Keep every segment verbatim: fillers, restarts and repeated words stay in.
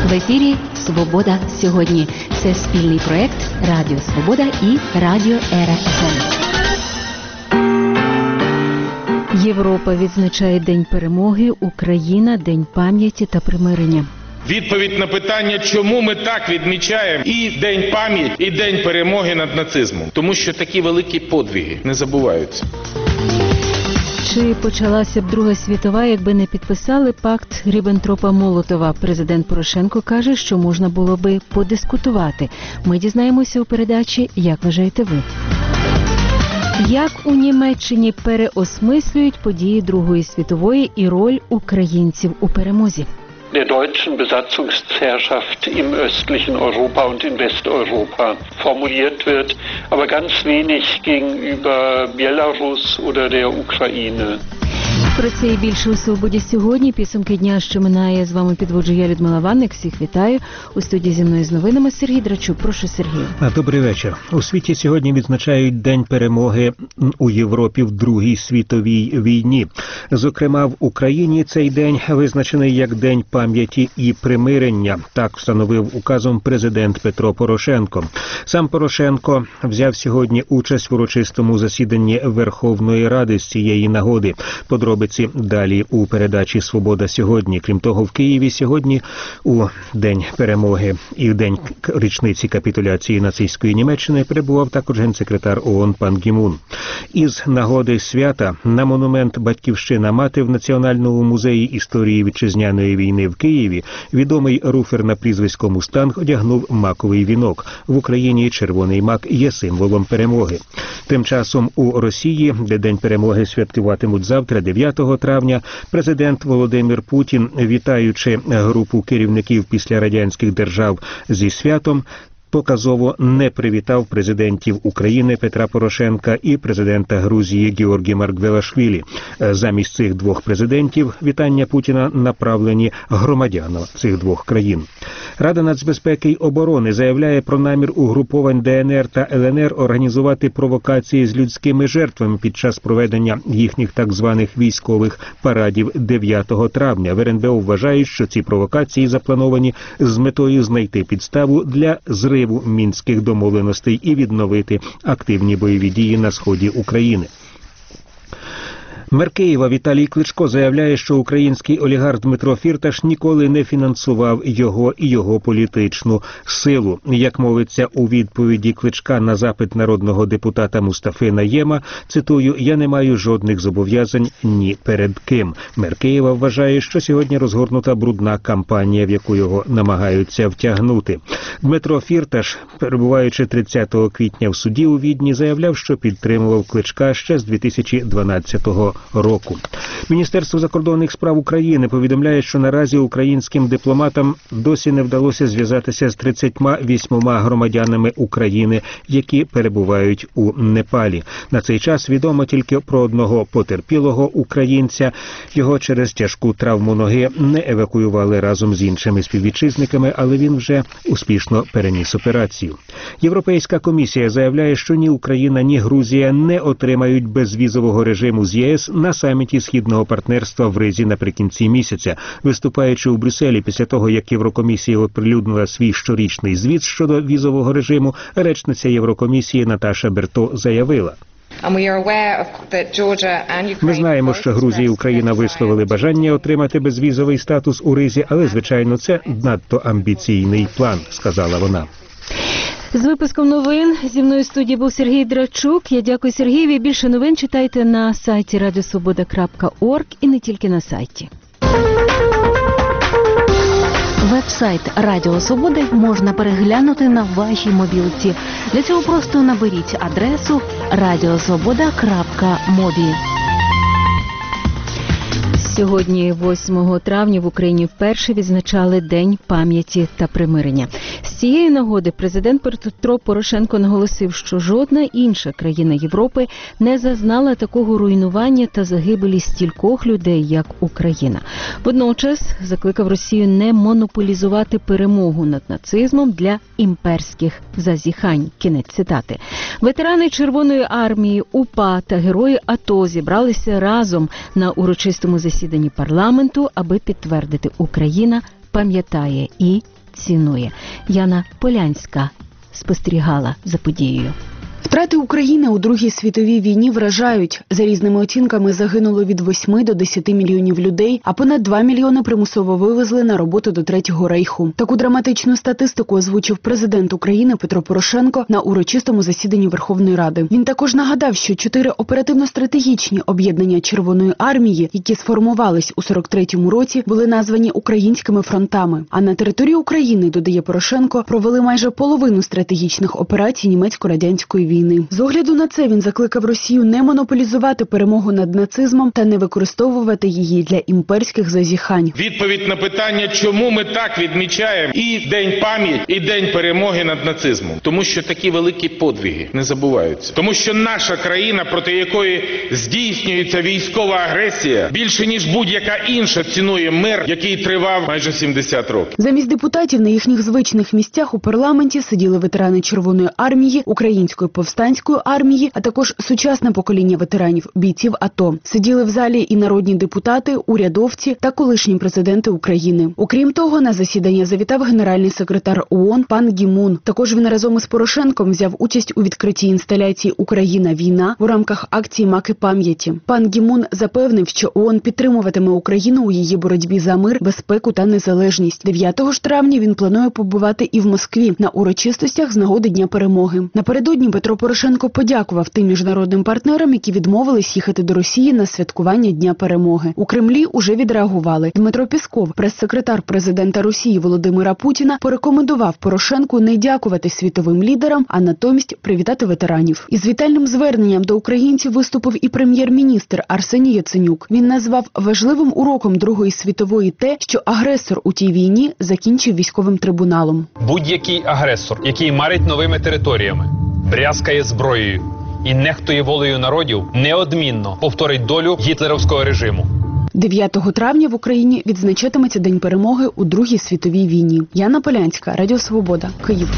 В ефірі «Свобода сьогодні». Це спільний проєкт Радіо Свобода і Радіо РФМ. Європа відзначає День перемоги, Україна – День пам'яті та примирення. Відповідь на питання, чому ми так відмічаємо і День пам'яті, і День перемоги над нацизмом. Тому що такі великі подвиги не забуваються. Чи почалася б Друга світова, якби не підписали пакт Ріббентропа-Молотова? Президент Порошенко каже, що можна було би подискутувати. Ми дізнаємося у передачі «Як вважаєте ви?». Як у Німеччині переосмислюють події Другої світової і роль українців у перемозі? Der deutschen Besatzungsherrschaft im östlichen Europa und in Westeuropa formuliert wird, aber ganz wenig gegenüber Belarus oder der Ukraine. Про це і більше у «Свободі сьогодні». Підсумки дня, що минає. З вами підводжу я, Людмила Ванник. Всіх вітаю. У студії зі мною з новинами Сергій Драчук. Прошу, Сергію. Добрий вечір. У світі сьогодні відзначають День перемоги у Європі в Другій світовій війні. Зокрема, в Україні цей день визначений як День пам'яті і примирення. Так встановив указом президент Петро Порошенко. Сам Порошенко взяв сьогодні участь в урочистому засіданні Верховної Ради з цієї нагоди. Подробиці далі у передачі «Свобода сьогодні». Крім того, в Києві сьогодні у День перемоги і в день річниці капітуляції нацистської Німеччини перебував також генсекретар ООН пан Гі Мун. Із нагоди свята на монумент «Батьківщина-мати» в Національному музеї історії вітчизняної війни в Києві відомий руфер на прізвисько Мустанг одягнув маковий вінок. В Україні червоний мак є символом перемоги. Тим часом у Росії, де День перемоги святкуватимуть завтра, дев'ятого травня, президент Володимир Путін, вітаючи групу керівників післярадянських держав зі святом, показово не привітав президентів України Петра Порошенка і президента Грузії Георгі Маргвелашвілі. Замість цих двох президентів вітання Путіна направлені громадянам цих двох країн. Рада нацбезпеки й оборони заявляє про намір угруповань Де Ен Ер та Ел Ен Ер організувати провокації з людськими жертвами під час проведення їхніх так званих військових парадів дев'ятого травня. В Ер Ен Бе О вважають, що ці провокації заплановані з метою знайти підставу для зриву мінських домовленостей і відновити активні бойові дії на сході України. Мер Києва Віталій Кличко заявляє, що український олігарх Дмитро Фірташ ніколи не фінансував його і його політичну силу. Як мовиться у відповіді Кличка на запит народного депутата Мустафи Наєма, цитую, «Я не маю жодних зобов'язань ні перед ким». Мер Києва вважає, що сьогодні розгорнута брудна кампанія, в яку його намагаються втягнути. Дмитро Фірташ, перебуваючи тридцятого квітня в суді у Відні, заявляв, що підтримував Кличка ще з дві тисячі дванадцятого року. Міністерство закордонних справ України повідомляє, що наразі українським дипломатам досі не вдалося зв'язатися з тридцятьма восьмома громадянами України, які перебувають у Непалі. На цей час відомо тільки про одного потерпілого українця. Його через тяжку травму ноги не евакуювали разом з іншими співвітчизниками, але він вже успішно переніс операцію. Європейська комісія заявляє, що ні Україна, ні Грузія не отримають безвізового режиму з Є С на саміті Східного партнерства в Ризі наприкінці місяця. Виступаючи у Брюсселі після того, як Єврокомісія оприлюднила свій щорічний звіт щодо візового режиму, речниця Єврокомісії Наташа Берто заявила: «Ми знаємо, що Грузія і Україна висловили бажання отримати безвізовий статус у Ризі, але, звичайно, це надто амбіційний план», – сказала вона. З випуском новин зі мною в студії був Сергій Драчук. Я дякую Сергієві. Більше новин читайте на сайті радіо свобода крапка орг і не тільки на сайті. Веб-сайт Радіо Свободи можна переглянути на вашій мобілці. Для цього просто наберіть адресу радіо свобода крапка мобі. Сьогодні, восьмого травня, в Україні вперше відзначали День пам'яті та примирення. З цієї нагоди президент Петро Порошенко наголосив, що жодна інша країна Європи не зазнала такого руйнування та загибелі стількох людей, як Україна. Водночас закликав Росію не монополізувати перемогу над нацизмом для імперських зазіхань. Кінець цитати. Ветерани Червоної армії, УПА та герої АТО зібралися разом на урочистому засіданні парламенту, аби підтвердити: Україна пам'ятає і цінує. Яна Полянська спостерігала за подією. Втрати України у Другій світовій війні вражають. За різними оцінками загинуло від восьми до десяти мільйонів людей, а понад два мільйони примусово вивезли на роботу до Третього рейху. Таку драматичну статистику озвучив президент України Петро Порошенко на урочистому засіданні Верховної Ради. Він також нагадав, що чотири оперативно-стратегічні об'єднання Червоної армії, які сформувались у сорок третьому році, були названі українськими фронтами. А на території України, додає Порошенко, провели майже половину стратегічних операцій німецько-радянської війни. З огляду на це він закликав Росію не монополізувати перемогу над нацизмом та не використовувати її для імперських зазіхань. Відповідь на питання, чому ми так відмічаємо і День пам'яті, і День перемоги над нацизмом. Тому що такі великі подвиги не забуваються. Тому що наша країна, проти якої здійснюється військова агресія, більше ніж будь-яка інша цінує мир, який тривав майже сімдесят років. Замість депутатів на їхніх звичних місцях у парламенті сиділи ветерани Червоної армії, Української повстанської армії, а також сучасне покоління ветеранів, бійців АТО. Сиділи в залі і народні депутати, урядовці та колишні президенти України. Окрім того, на засідання завітав генеральний секретар ООН пан Гі Мун. Також він разом із Порошенком взяв участь у відкритті інсталяції «Україна-війна» у рамках акції «Маки пам'яті». Пан Гі Мун запевнив, що ООН підтримуватиме Україну у її боротьбі за мир, безпеку та незалежність. дев'ятого ж травня він планує побувати і в Москві на урочистостях з нагоди Дня перемоги. Напередодні Петро Порошенко подякував тим міжнародним партнерам, які відмовились їхати до Росії на святкування Дня перемоги. У Кремлі уже відреагували. Дмитро Пєсков, прес-секретар президента Росії Володимира Путіна, порекомендував Порошенку не дякувати світовим лідерам, а натомість привітати ветеранів. Із вітальним зверненням до українців виступив і прем'єр-міністр Арсеній Яценюк. Він назвав важливим уроком Другої світової те, що агресор у тій війні закінчив військовим трибуналом. Будь-який агресор, який марить новими територіями, брязкає зброєю і нехтує волею народів, неодмінно повторить долю гітлерівського режиму. дев'ятого травня в Україні відзначатиметься День перемоги у Другій світовій війні. Яна Полянська, Радіо Свобода, Київ.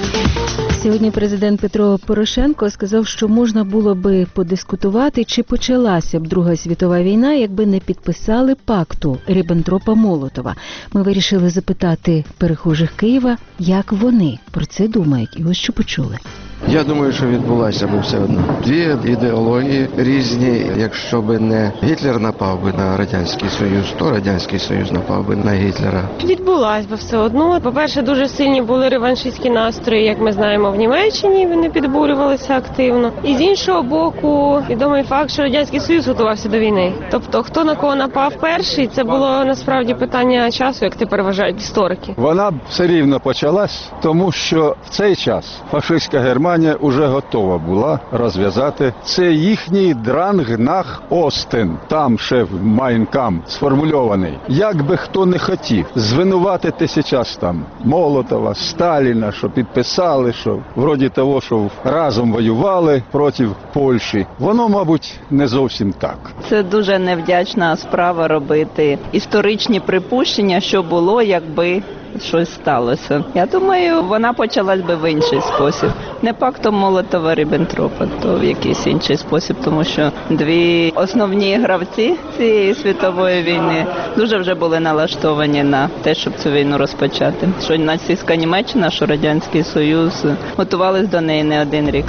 Сьогодні президент Петро Порошенко сказав, що можна було би подискутувати, чи почалася б Друга світова війна, якби не підписали пакту Ріббентропа-Молотова. Ми вирішили запитати перехожих Києва, як вони про це думають. І ось що почули. Я думаю, що відбулася би все одно. Дві ідеології різні. Якщо би не Гітлер напав би на Радянський Союз, то Радянський Союз напав би на Гітлера. Відбулась би все одно. По-перше, дуже сильні були реваншистські настрої, як ми знаємо, в Німеччині вони підбурювалися активно. І з іншого боку, відомий факт, що Радянський Союз готувався до війни. Тобто, хто на кого напав перший, це було насправді питання часу, як тепер вважають історики. Вона б все рівно почалась, тому що в цей час фашистська Германія уже готова була розв'язати. Це їхній дранг нах Остен, там ще в Майн Кампф сформульований. Як би хто не хотів звинуватити зараз там Молотова, Сталіна, що підписали, що вроді того, що разом воювали проти Польщі. Воно, мабуть, не зовсім так. Це дуже невдячна справа робити історичні припущення, що було, якби щось сталося. Я думаю, вона почалась би в інший спосіб. Не пактом Молотова-Ріббентропа, то в якийсь інший спосіб, тому що дві основні гравці цієї світової війни дуже вже були налаштовані на те, щоб цю війну розпочати. Що нацистська Німеччина, що Радянський Союз готувались до неї не один рік.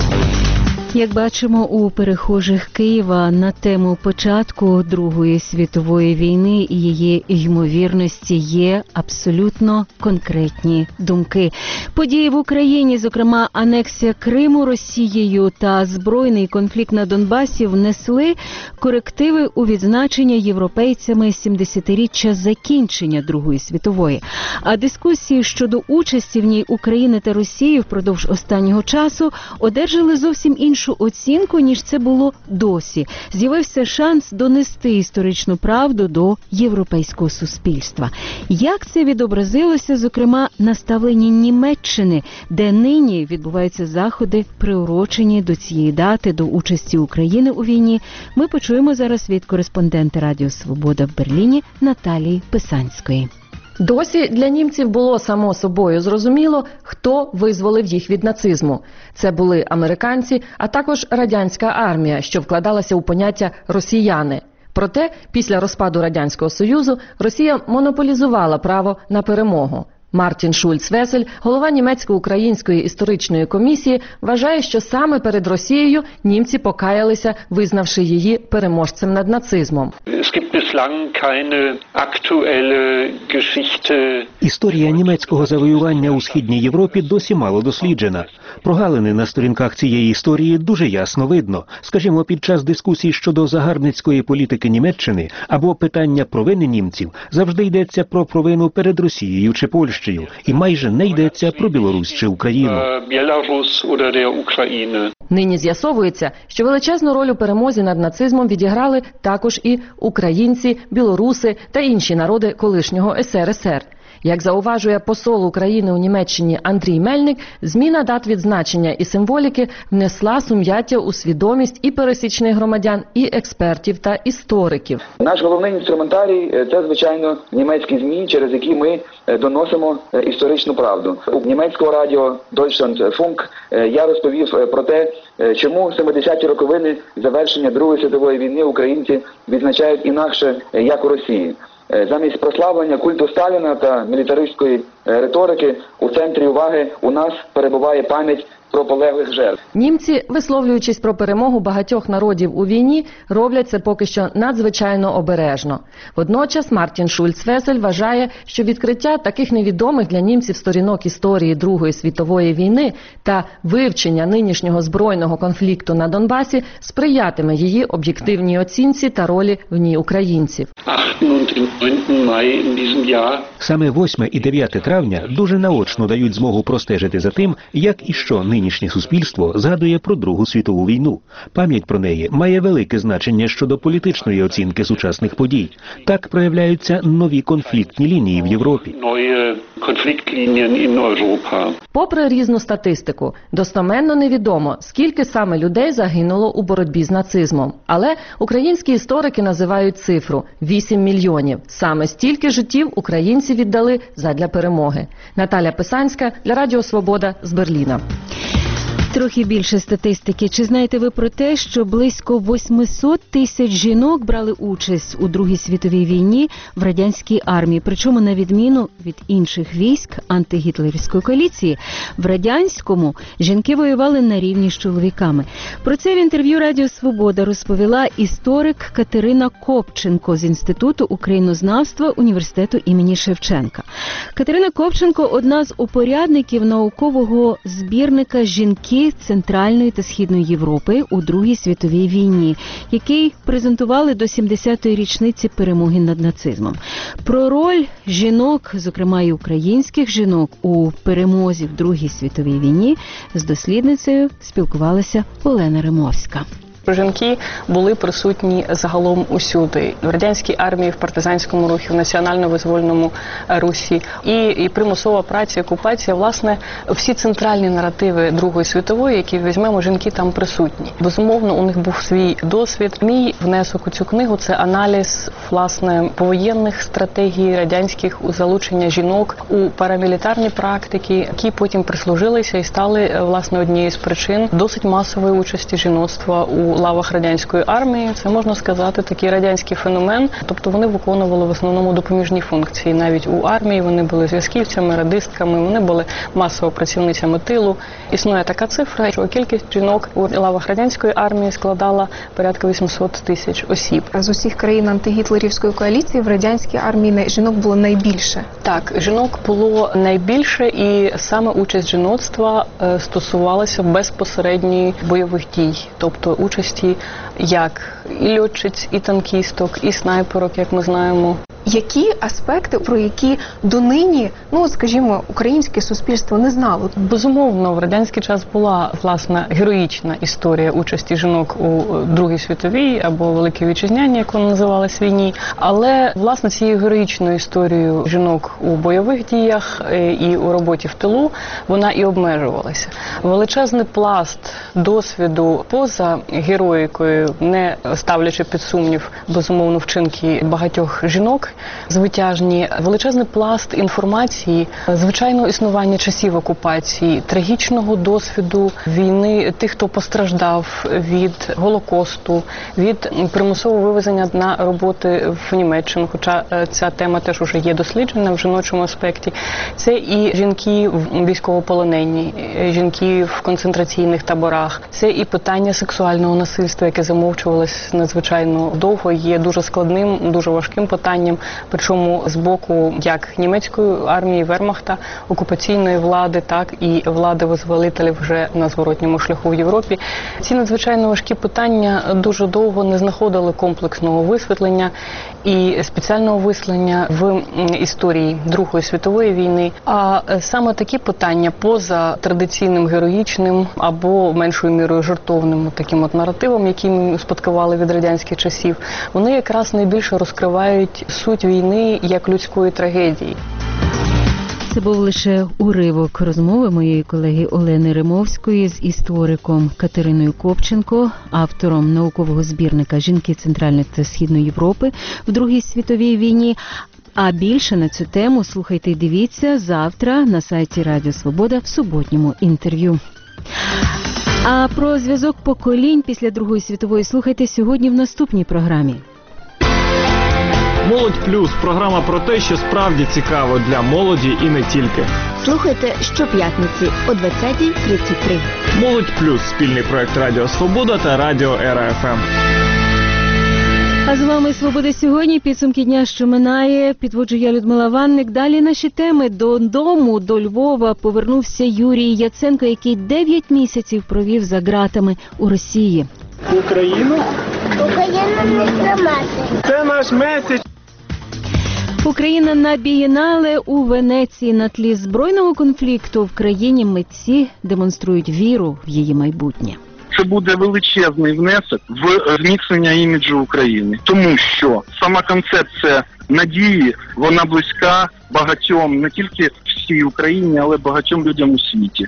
Як бачимо, у перехожих Києва на тему початку Другої світової війни і її ймовірності є абсолютно конкретні думки. Події в Україні, зокрема анексія Криму Росією та збройний конфлікт на Донбасі, внесли корективи у відзначення європейцями сімдесятиріччя закінчення Другої світової. А дискусії щодо участі в ній України та Росії впродовж останнього часу одержали зовсім іншу оцінку, ніж це було досі. З'явився шанс донести історичну правду до європейського суспільства. Як це відобразилося, зокрема, на ставленні Німеччини, де нині відбуваються заходи, приурочені до цієї дати, до участі України у війні, ми почуємо зараз від кореспондента Радіо Свобода в Берліні Наталії Писанської. Досі для німців було само собою зрозуміло, хто визволив їх від нацизму. Це були американці, а також радянська армія, що вкладалася у поняття «росіяни». Проте, після розпаду Радянського Союзу, Росія монополізувала право на перемогу. Мартін Шульц-Весель, голова німецько-української історичної комісії, вважає, що саме перед Росією німці покаялися, визнавши її переможцем над нацизмом. Історія німецького завоювання у Східній Європі досі мало досліджена. Прогалини на сторінках цієї історії дуже ясно видно. Скажімо, під час дискусій щодо загарбницької політики Німеччини або питання провини німців завжди йдеться про провину перед Росією чи Польщею, і майже не йдеться про Білорусь чи Україну. Нині з'ясовується, що величезну роль у перемозі над нацизмом відіграли також і українці, білоруси та інші народи колишнього ес ер ес ер. Як зауважує посол України у Німеччині Андрій Мельник, зміна дат відзначення і символіки внесла сум'яття у свідомість і пересічних громадян, і експертів та істориків. Наш головний інструментарій – це, звичайно, німецькі ЗМІ, через які ми доносимо історичну правду. У німецького радіо Deutschlandfunk я розповів про те, чому семидесяті роковини завершення Другої світової війни українці відзначають інакше, як у Росії. Замість прославлення культу Сталіна та мілітаристської риторики у центрі уваги у нас перебуває пам'ять про полеглих жертв. Німці, висловлюючись про перемогу багатьох народів у війні, роблять це поки що надзвичайно обережно. Водночас Мартін Шульц-Весель вважає, що відкриття таких невідомих для німців сторінок історії Другої світової війни та вивчення нинішнього збройного конфлікту на Донбасі сприятиме її об'єктивній оцінці та ролі в ній українців. Саме восьме і дев'яте травня дуже наочно дають змогу простежити за тим, як і що нинішнє суспільство згадує про Другу світову війну. Пам'ять про неї має велике значення щодо політичної оцінки сучасних подій. Так проявляються нові конфліктні лінії в Європі. Попри різну статистику, достоменно невідомо, скільки саме людей загинуло у боротьбі з нацизмом. Але українські історики називають цифру – вісім мільйонів. Саме стільки життів українці віддали задля перемоги. Наталя Писанська для Радіо Свобода з Берліна. Трохи більше статистики. Чи знаєте ви про те, що близько восьмисот тисяч жінок брали участь у Другій світовій війні в радянській армії? Причому, на відміну від інших військ антигітлерівської коаліції, в радянському жінки воювали на рівні з чоловіками. Про це в інтерв'ю Радіо Свобода розповіла історик Катерина Копченко з Інституту українознавства університету імені Шевченка. Катерина Копченко – одна з упорядників наукового збірника «Жінки Центральної та Східної Європи у Другій світовій війні», який презентували до сімдесятої річниці перемоги над нацизмом. Про роль жінок, зокрема і українських жінок, у перемозі в Другій світовій війні з дослідницею спілкувалася Олена Римовська. Жінки були присутні загалом усюди. В радянській армії, в партизанському рухі, в національно-визвольному русі. І, і примусова праця, окупація, власне, всі центральні наративи Другої світової, які візьмемо, жінки там присутні. Безумовно, у них був свій досвід. Мій внесок у цю книгу – це аналіз, власне, повоєнних стратегій радянських у залучення жінок у парамілітарні практики, які потім прислужилися і стали, власне, однією з причин досить масової участі жіноцтва у лавах радянської армії. Це, можна сказати, такий радянський феномен. Тобто вони виконували в основному допоміжні функції. Навіть у армії вони були зв'язківцями, радистками, вони були масово працівницями тилу. Існує така цифра, що кількість жінок у лавах радянської армії складала порядка вісімсот тисяч осіб. З усіх країн антигітлерівської коаліції в радянській армії жінок було найбільше? Так, жінок було найбільше, і саме участь жіноцтва стосувалася безпосередньої бойових дій. Тобто участь як і льотчиць, і танкісток, і снайперок, як ми знаємо. Які аспекти, про які донині, ну, скажімо, українське суспільство не знало? Безумовно, в радянський час була, власне, героїчна історія участі жінок у Другій світовій або Великій Вітчизняній, як вона називалась, війні. Але, власне, цією героїчною історією жінок у бойових діях і у роботі в тилу, вона і обмежувалася. Величезний пласт досвіду поза героїкою, не ставлячи під сумнів, безумовно, вчинки багатьох жінок, звитяжні, величезний пласт інформації, звичайного існування часів окупації, трагічного досвіду війни тих, хто постраждав від Голокосту, від примусового вивезення на роботи в Німеччину, хоча ця тема теж уже є досліджена в жіночому аспекті. Це і жінки в військовополоненні, жінки в концентраційних таборах, це і питання сексуального насильства, яке замовчувалось надзвичайно довго, є дуже складним, дуже важким питанням, причому з боку як німецької армії, вермахта, окупаційної влади, так і влади визволителів вже на зворотньому шляху в Європі. Ці надзвичайно важкі питання дуже довго не знаходили комплексного висвітлення і спеціального висвітлення в історії Другої світової війни. А саме такі питання поза традиційним героїчним або меншою мірою жартовним таким от наративом, який ми успадкували від радянських часів, вони якраз найбільше розкривають суть війни як людської трагедії. Це був лише уривок розмови моєї колеги Олени Римовської з істориком Катериною Копченко, автором наукового збірника «Жінки Центральної та Східної Європи в Другій світовій війні». А більше на цю тему слухайте і дивіться завтра на сайті Радіо Свобода в суботньому інтерв'ю. А про зв'язок поколінь після Другої світової слухайте сьогодні в наступній програмі. «Молодь плюс» – програма про те, що справді цікаво для молоді і не тільки. Слухайте щоп'ятниці о двадцятій тридцять три. «Молодь плюс» – спільний проект Радіо Свобода та Радіо Ера еф ем. А з вами «Свобода сьогодні». Підсумки дня, що минає. Підводжу я, Людмила Ванник. Далі наші теми. Додому, до Львова повернувся Юрій Яценко, який дев'ять місяців провів за ґратами у Росії. Україну? Україна не зламати. Це наш меседж. Україна на бієнале у Венеції. На тлі збройного конфлікту в країні митці демонструють віру в її майбутнє. Це буде величезний внесок в зміцнення іміджу України. Тому що сама концепція надії, вона близька багатьом, не тільки всій Україні, але багатьом людям у світі.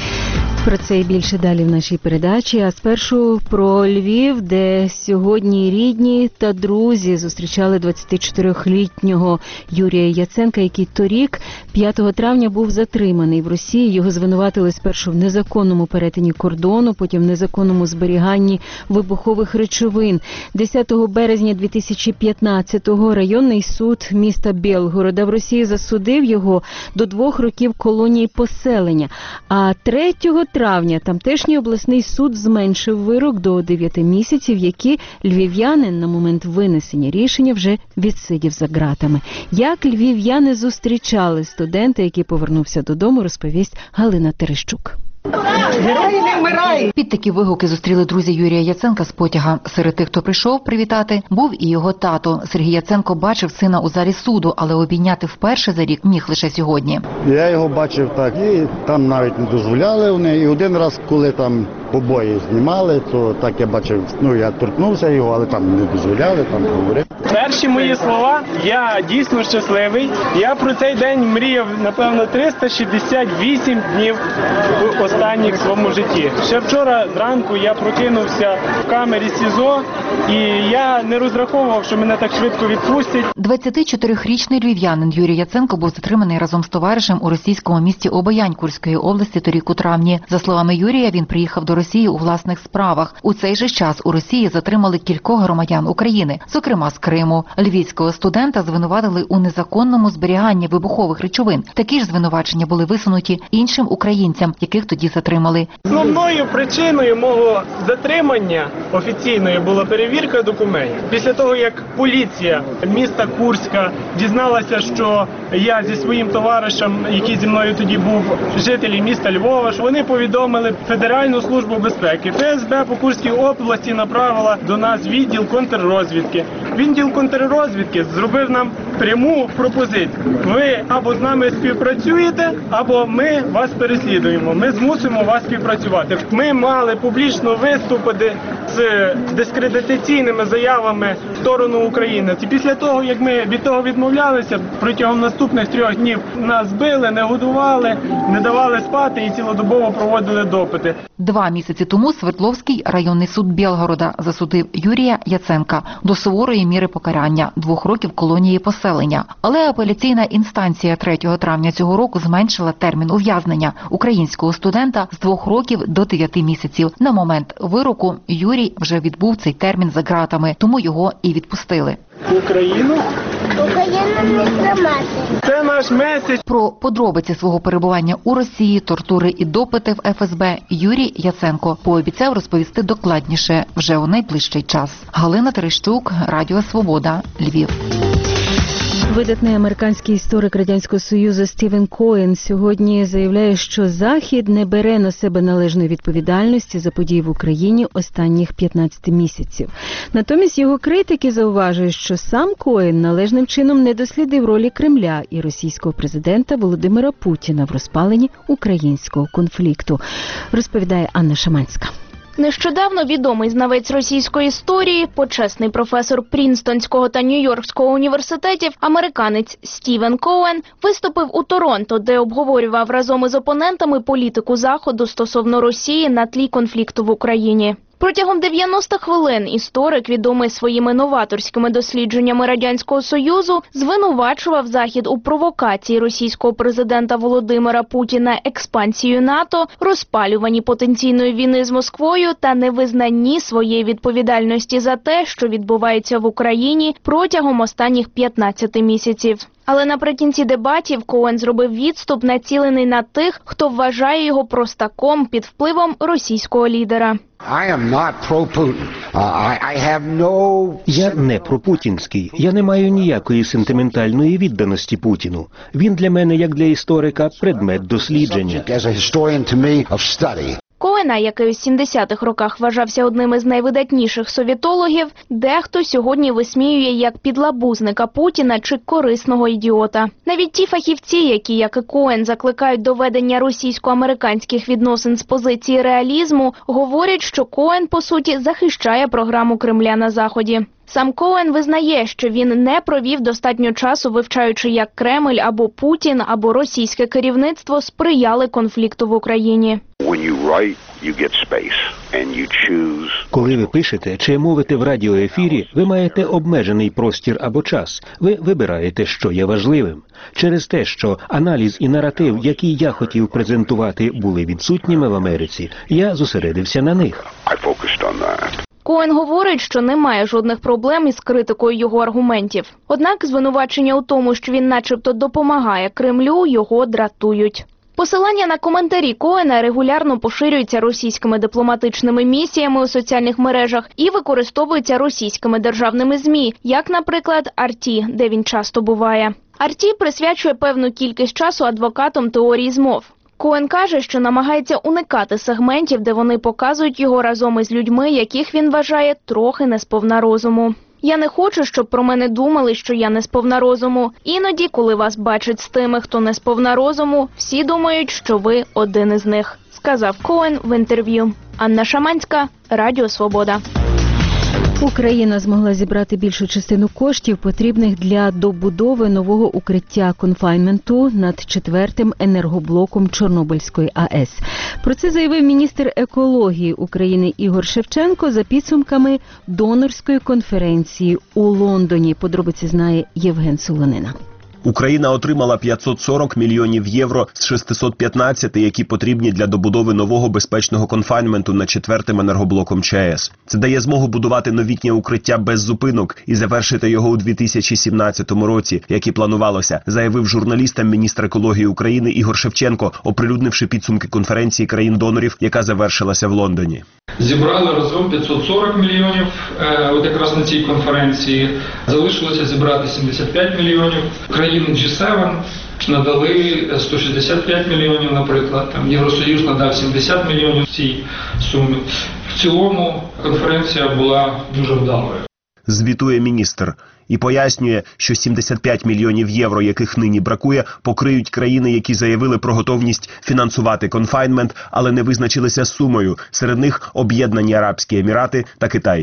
Про це і більше далі в нашій передачі. А спершу про Львів, де сьогодні рідні та друзі зустрічали двадцятичотирилітнього Юрія Яценка, який торік, п'ятого травня, був затриманий в Росії. Його звинуватили спершу в незаконному перетині кордону, потім в незаконному зберіганні вибухових речовин. десятого березня дві тисячі п'ятнадцятого районний суд міста Білгорода в Росії засудив його до двох років колонії поселення. А третього травня тамтешній обласний суд зменшив вирок до дев'яти місяців, які львів'янин на момент винесення рішення вже відсидів за ґратами. Як львів'яни зустрічали студента, який повернувся додому, розповість Галина Терещук. Герої не вмирають! Під такі вигуки зустріли друзі Юрія Яценка з потяга. Серед тих, хто прийшов привітати, був і його тато. Сергій Яценко бачив сина у залі суду, але обійняти вперше за рік міг лише сьогодні. Я його бачив так, і там навіть не дозволяли вони. І один раз, коли там побої знімали, то так я бачив, ну я торкнувся його, але там не дозволяли, там говорити. Перші мої слова, я дійсно щасливий. Я про цей день мріяв, напевно, триста шістдесят вісім днів в останніх своєму житті. Ще вчора зранку я прокинувся в камері СІЗО, і я не розраховував, що мене так швидко відпустять. двадцятичотирирічний львів'янин Юрій Яценко був затриманий разом з товаришем у російському місті Обоянь Курської області торік у травні. За словами Юрія, він приїхав до Росії у власних справах. У цей же час у Росії затримали кількох громадян України, зокрема з Криму. Львівського студента звинуватили у незаконному зберіганні вибухових речовин. Такі ж звинувачення були висунуті іншим українцям, яких тоді затримали. Основною причиною мого затримання офіційною була перевірка документів. Після того, як поліція міста Курська дізналася, що я зі своїм товаришем, який зі мною тоді був, жителі міста Львова, що вони повідомили Федеральну службу безпеки. ФСБ по Курській області направила до нас відділ контррозвідки. Відділ контррозвідки зробив нам пряму пропозицію. Ви або з нами співпрацюєте, або ми вас переслідуємо. Ми змусимо вас співпрацювати. Ми мали публічно виступити з дискредитаційними заявами в сторону України. І після того, як ми від того відмовлялися, протягом наступних трьох днів нас били, не годували, не давали спати і цілодобово проводили допити. Два місяці тому Свердловський районний суд Білгорода засудив Юрія Яценка до суворої міри покарання – двох років колонії поселення. населення. Але апеляційна інстанція третього травня цього року зменшила термін ув'язнення українського студента з двох років до дев'яти місяців. На момент вироку Юрій вже відбув цей термін за ґратами, тому його і відпустили. Україну? Україну не зламати. Це наш меседж. Про подробиці свого перебування у Росії, тортури і допити в еф ес бе Юрій Яценко пообіцяв розповісти докладніше вже у найближчий час. Галина Терещук, Радіо Свобода, Львів. Видатний американський історик Радянського Союзу Стівен Коен сьогодні заявляє, що Захід не бере на себе належної відповідальності за події в Україні останніх п'ятнадцяти місяців. Натомість його критики зауважують, що сам Коен належним чином не дослідив ролі Кремля і російського президента Володимира Путіна в розпаленні українського конфлікту, розповідає Анна Шаманська. Нещодавно відомий знавець російської історії, почесний професор Прінстонського та Нью-Йоркського університетів, американець Стівен Коен виступив у Торонто, де обговорював разом із опонентами політику Заходу стосовно Росії на тлі конфлікту в Україні. Протягом дев'яноста хвилин історик, відомий своїми новаторськими дослідженнями Радянського Союзу, звинувачував Захід у провокації російського президента Володимира Путіна експансією НАТО, розпалюванні потенційної війни з Москвою та невизнанні своєї відповідальності за те, що відбувається в Україні протягом останніх п'ятнадцяти місяців. Але наприкінці дебатів Коен зробив відступ, націлений на тих, хто вважає його простаком під впливом російського лідера. Я не пропутінський. Я не маю ніякої сентиментальної відданості Путіну. Він для мене, як для історика, предмет дослідження. Коена, який у сімдесятих роках вважався одним із найвидатніших совітологів, дехто сьогодні висміює як підлабузника Путіна чи корисного ідіота. Навіть ті фахівці, які, як і Коен, закликають до ведення російсько-американських відносин з позиції реалізму, говорять, що Коен, по суті, захищає програму Кремля на Заході. Сам Коен визнає, що він не провів достатньо часу, вивчаючи, як Кремль або Путін, або російське керівництво сприяли конфлікту в Україні. Коли ви пишете чи мовите в радіоефірі, ви маєте обмежений простір або час. Ви вибираєте, що є важливим. Через те, що аналіз і наратив, які я хотів презентувати, були відсутніми в Америці, я зосередився на них. Коен говорить, що немає жодних проблем із критикою його аргументів. Однак звинувачення у тому, що він начебто допомагає Кремлю, його дратують. Посилання на коментарі Коена регулярно поширюються російськими дипломатичними місіями у соціальних мережах і використовуються російськими державними ЗМІ, як, наприклад, Ар Ті, де він часто буває. Ар Ті присвячує певну кількість часу адвокатам теорії змов. Коен каже, що намагається уникати сегментів, де вони показують його разом із людьми, яких він вважає трохи не сповна розуму. «Я не хочу, щоб про мене думали, що я не сповна розуму. Іноді, коли вас бачать з тими, хто не сповна розуму, всі думають, що ви один із них», – сказав Коен в інтерв'ю. Анна Шаманська, Радіо Свобода. Україна змогла зібрати більшу частину коштів, потрібних для добудови нового укриття конфайнменту над четвертим енергоблоком Чорнобильської А Е С. Про це заявив міністр екології України Ігор Шевченко за підсумками донорської конференції у Лондоні. Подробиці знає Євген Солонина. Україна отримала п'ятсот сорок мільйонів євро з шестисот п'ятнадцяти, які потрібні для добудови нового безпечного конфайнменту над четвертим енергоблоком Че Е С. Це дає змогу будувати новітнє укриття без зупинок і завершити його у дві тисячі сімнадцятому році, як і планувалося, заявив журналістам міністр екології України Ігор Шевченко, оприлюднивши підсумки конференції країн-донорів, яка завершилася в Лондоні. Зібрали разом п'ятсот сорок мільйонів, от якраз на цій конференції. Залишилося зібрати сімдесят п'ять мільйонів. Країни Джі севен надали сто шістдесят п'ять мільйонів, наприклад. Там Євросоюз надав сімдесят мільйонів в цій сумі. В цілому конференція була дуже вдалою. Звітує міністр і пояснює, що сімдесят п'ять мільйонів євро, яких нині бракує, покриють країни, які заявили про готовність фінансувати конфайнмент, але не визначилися з сумою. Серед них Об'єднані Арабські Емірати та Китай.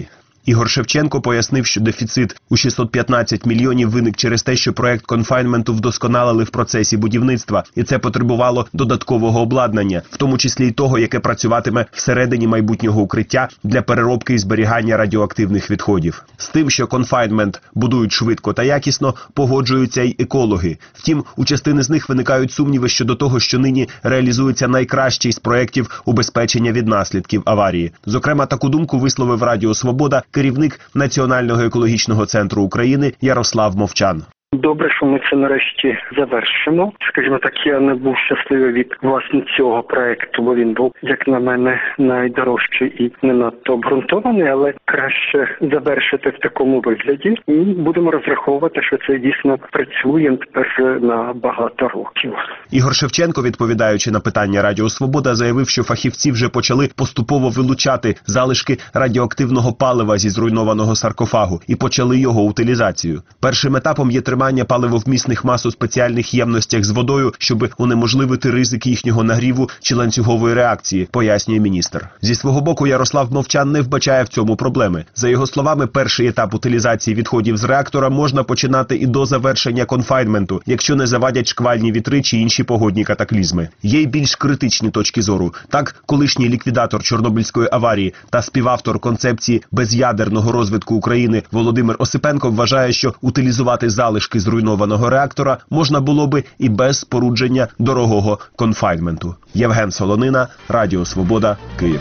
Ігор Шевченко пояснив, що дефіцит у шістсот п'ятнадцять мільйонів виник через те, що проект конфайнменту вдосконалили в процесі будівництва, і це потребувало додаткового обладнання, в тому числі й того, яке працюватиме всередині майбутнього укриття для переробки і зберігання радіоактивних відходів. З тим, що конфайнмент будують швидко та якісно, погоджуються й екологи. Втім, у частини з них виникають сумніви щодо того, що нині реалізується найкращий з проєктів убезпечення від наслідків аварії. Зокрема, таку думку висловив Радіо Свобода керівник Національного екологічного центру України Ярослав Мовчан. Добре, що ми це нарешті завершимо. Скажімо так, я не був щасливий від власне цього проекту, бо він був, як на мене, найдорожчий і не надто обґрунтований, але краще завершити в такому вигляді. І будемо розраховувати, що це дійсно працює тепер на багато років. Ігор Шевченко, відповідаючи на питання Радіо Свобода, заявив, що фахівці вже почали поступово вилучати залишки радіоактивного палива зі зруйнованого саркофагу і почали його утилізацію. Першим етапом є тримання паливовмісних мас у спеціальних ємностях з водою, щоб унеможливити ризик їхнього нагріву чи ланцюгової реакції, пояснює міністр. Зі свого боку, Ярослав Мовчан не вбачає в цьому проблеми. За його словами, перший етап утилізації відходів з реактора можна починати і до завершення конфайнменту, якщо не завадять шквальні вітри чи інші погодні катаклізми. Є й більш критичні точки зору. Так, колишній ліквідатор Чорнобильської аварії та співавтор концепції без'ядерного розвитку України Володимир Осипенко вважає, що утилізувати залишки зруйнованого реактора можна було би і без спорудження дорогого конфайнменту. Євген Солонина, Радіо Свобода, Київ.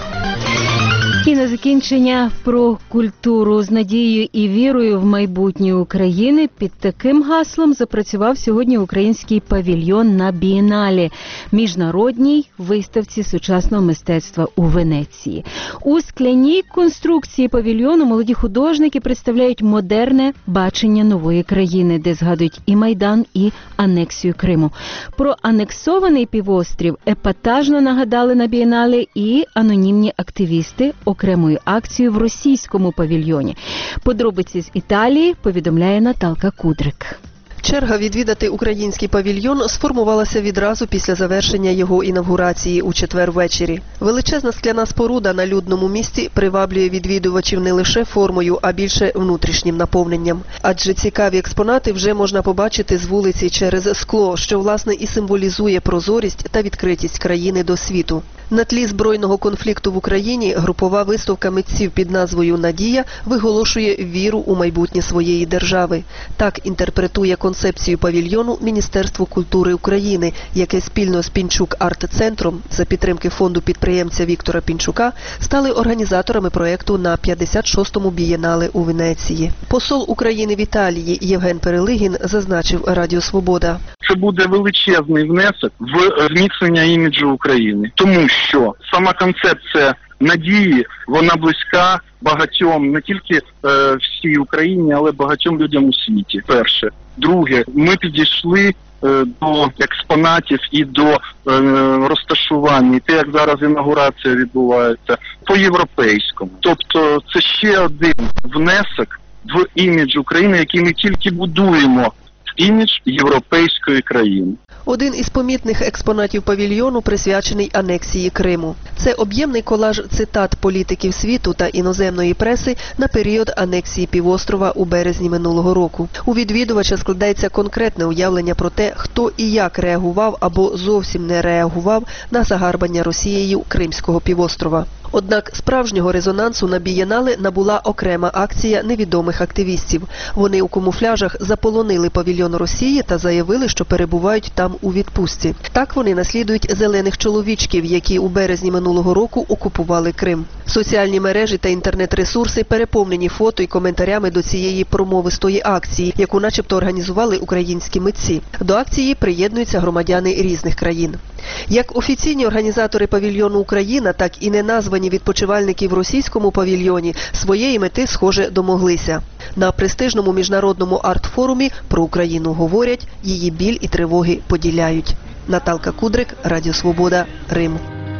І на закінчення про культуру з надією і вірою в майбутнє України. Під таким гаслом запрацював сьогодні український павільйон на Бієнале – міжнародній виставці сучасного мистецтва у Венеції. У скляній конструкції павільйону молоді художники представляють модерне бачення нової країни, де згадують і Майдан, і анексію Криму. Про анексований півострів епатажно нагадали на Бієнале і анонімні активісти окремою акцією в російському павільйоні. Подробиці з Італії повідомляє Наталка Кудрик. Черга відвідати український павільйон сформувалася відразу після завершення його інавгурації у четвер ввечері. Величезна скляна споруда на людному місці приваблює відвідувачів не лише формою, а більше внутрішнім наповненням. Адже цікаві експонати вже можна побачити з вулиці через скло, що, власне, і символізує прозорість та відкритість країни до світу. На тлі збройного конфлікту в Україні групова виставка митців під назвою «Надія» виголошує віру у майбутнє своєї держави. Так інтерпретує концепцію павільйону Міністерство культури України, яке спільно з Пінчук арт-центром за підтримки фонду підприємця Віктора Пінчука стали організаторами проєкту на п'ятдесят шостому бієнале у Венеції. Посол України в Італії Євген Перелигін зазначив Радіо Свобода. Це буде величезний внесок в зміцнення іміджу України, тому що сама концепція надії, вона близька багатьом, не тільки е, всій Україні, але багатьом людям у світі. Перше. Друге, ми підійшли е, до експонатів і до е, розташування, і те, як зараз інаугурація відбувається, по-європейському. Тобто це ще один внесок в імідж України, який ми тільки будуємо. Імідж європейської країни. Один із помітних експонатів павільйону присвячений анексії Криму. Це об'ємний колаж цитат політиків світу та іноземної преси на період анексії півострова у березні минулого року. У відвідувача складається конкретне уявлення про те, хто і як реагував або зовсім не реагував на загарбання Росією Кримського півострова. Однак справжнього резонансу на бієнале набула окрема акція невідомих активістів. Вони у камуфляжах заполонили павільйон Росії та заявили, що перебувають там у відпустці. Так вони наслідують зелених чоловічків, які у березні минулого року окупували Крим. Соціальні мережі та інтернет-ресурси переповнені фото і коментарями до цієї промовистої акції, яку начебто організували українські митці. До акції приєднуються громадяни різних країн. Як офіційні організатори павільйону Україна, так і неназвані відпочивальники в російському павільйоні своєї мети, схоже, домоглися. На престижному міжнародному арт-форумі про Україну говорять, її біль і тривоги поділяють. Наталка Кудрик, Радіо Свобода, Рим.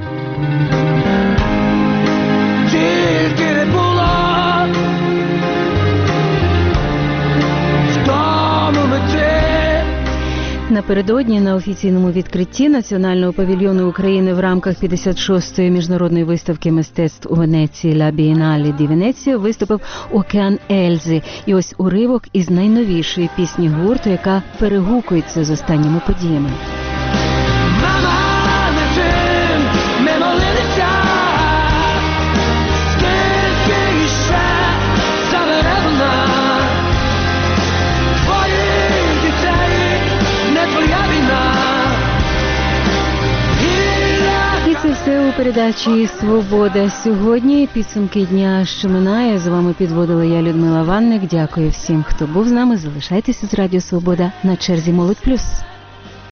Тільки не була в тому меті. Напередодні на офіційному відкритті Національного павільйону України в рамках п'ятдесят шостої міжнародної виставки мистецтв у Венеції «Ла Бієнале ді Венеція» виступив «Океан Ельзи». І ось уривок із найновішої пісні гурту, яка перегукується з останніми подіями. Це все у передачі «Свобода». Сьогодні підсумки дня, що минає. З вами підводила я, Людмила Ванник. Дякую всім, хто був з нами. Залишайтеся з Радіо Свобода. На черзі «Молодь плюс».